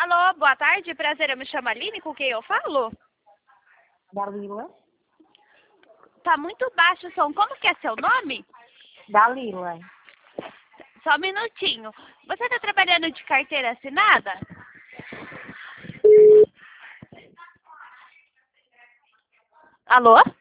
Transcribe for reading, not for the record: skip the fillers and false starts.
Alô, boa tarde, prazer, eu me chamo Aline, com quem eu falo? Dalila. Tá muito baixo o som, como que é seu nome? Dalila. Só um minutinho. Você tá trabalhando de carteira assinada? Alô?